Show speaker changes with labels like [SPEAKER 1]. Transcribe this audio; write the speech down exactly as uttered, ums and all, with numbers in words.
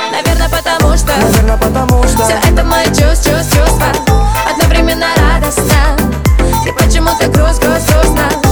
[SPEAKER 1] Наверное, потому что,
[SPEAKER 2] наверное, потому что
[SPEAKER 1] все это мои чувства, чувства, чувства одновременно радостно. И почему-то грусть, грусть, грустно.